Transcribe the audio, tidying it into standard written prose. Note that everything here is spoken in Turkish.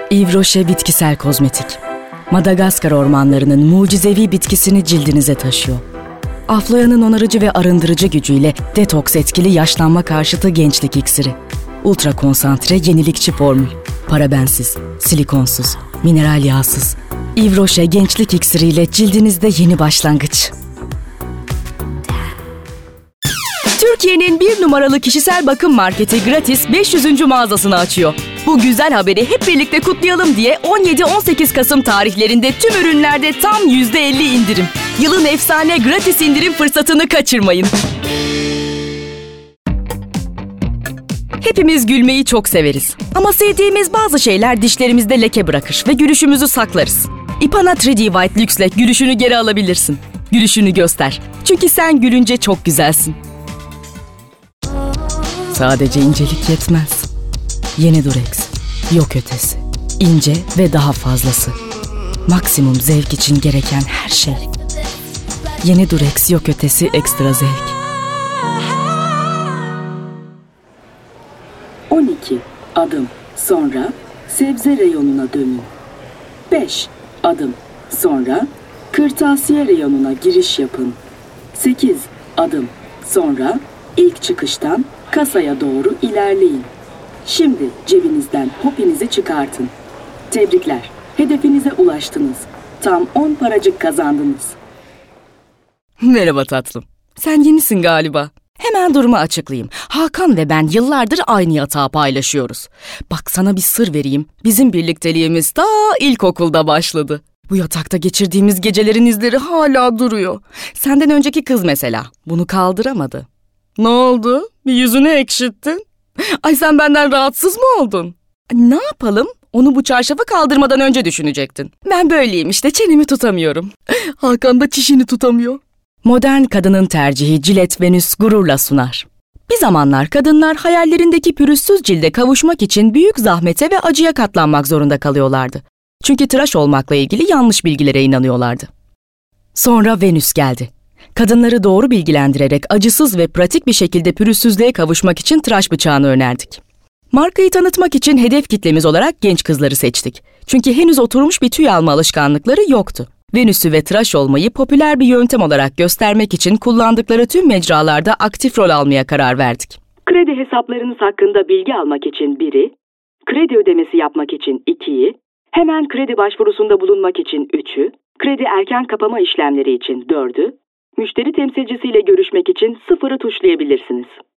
Yves Rocher bitkisel kozmetik. Madagaskar ormanlarının mucizevi bitkisini cildinize taşıyor. Afloyanın onarıcı ve arındırıcı gücüyle detoks etkili yaşlanma karşıtı gençlik iksiri. Ultra konsantre yenilikçi formül. Parabensiz, silikonsuz, mineral yağsız. Yves Rocher gençlik iksiriyle cildinizde yeni başlangıç. Türkiye'nin bir numaralı kişisel bakım marketi Gratis 500. mağazasını açıyor. Bu güzel haberi hep birlikte kutlayalım diye 17-18 Kasım tarihlerinde tüm ürünlerde tam %50 indirim. Yılın efsane Gratis indirim fırsatını kaçırmayın. Hepimiz gülmeyi çok severiz. Ama sevdiğimiz bazı şeyler dişlerimizde leke bırakır ve gülüşümüzü saklarız. Ipana 3D White Luxe'le gülüşünü geri alabilirsin. Gülüşünü göster. Çünkü sen gülünce çok güzelsin. Sadece incelik yetmez. Yeni Durex. Yok ötesi. İnce ve daha fazlası. Maksimum zevk için gereken her şey. Yeni Durex yok ötesi ekstra zevk. 12 adım sonra sebze reyonuna dönün. 5 adım sonra kırtasiye reyonuna giriş yapın. 8 adım sonra ilk çıkıştan kasaya doğru ilerleyin. Şimdi cebinizden hopinizi çıkartın. Tebrikler, hedefinize ulaştınız. Tam 10 paracık kazandınız. Merhaba tatlım. Sen yenisin galiba. Hemen durumu açıklayayım. Hakan ve ben yıllardır aynı yatağı paylaşıyoruz. Bak sana bir sır vereyim. Bizim birlikteliğimiz ta ilkokulda başladı. Bu yatakta geçirdiğimiz gecelerin izleri hala duruyor. Senden önceki kız mesela. Bunu kaldıramadı. Ne oldu? Bir yüzünü ekşittin. Ay sen benden rahatsız mı oldun? Ne yapalım? Onu bu çarşafa kaldırmadan önce düşünecektin. Ben böyleyim işte, çenemi tutamıyorum. Hakan da çişini tutamıyor. Modern kadının tercihi Gillette Venus gururla sunar. Bir zamanlar kadınlar hayallerindeki pürüzsüz cilde kavuşmak için büyük zahmete ve acıya katlanmak zorunda kalıyorlardı. Çünkü tıraş olmakla ilgili yanlış bilgilere inanıyorlardı. Sonra Venüs geldi. Kadınları doğru bilgilendirerek acısız ve pratik bir şekilde pürüzsüzlüğe kavuşmak için tıraş bıçağını önerdik. Markayı tanıtmak için hedef kitlemiz olarak genç kızları seçtik. Çünkü henüz oturmuş bir tüy alma alışkanlıkları yoktu. Venüs'ü ve tıraş olmayı popüler bir yöntem olarak göstermek için kullandıkları tüm mecralarda aktif rol almaya karar verdik. Kredi hesaplarınız hakkında bilgi almak için 1'i, kredi ödemesi yapmak için 2'yi, hemen kredi başvurusunda bulunmak için 3'ü, kredi erken kapama işlemleri için 4'ü, müşteri temsilcisiyle görüşmek için 0'ı tuşlayabilirsiniz.